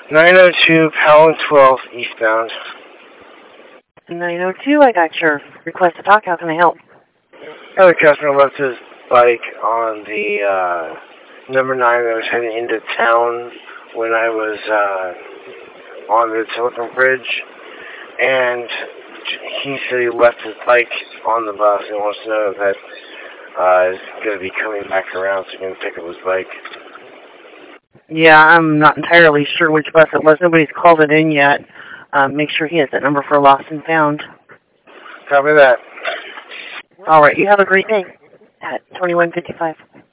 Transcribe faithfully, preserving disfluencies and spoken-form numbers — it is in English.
nine oh two, Powell twelve, eastbound. nine oh two, I got your request to talk. How can I help? Another customer left his bike on the uh, number nine that was heading into town when I was uh, on the Silicon Bridge. And he said he left his bike on the bus and wants to know that uh, he's going to be coming back around so he can pick up his bike. Yeah, I'm not entirely sure which bus it was. Nobody's called it in yet. Um, make sure he has that number for lost and found. Copy that. All right, you have a great day at twenty-one fifty-five.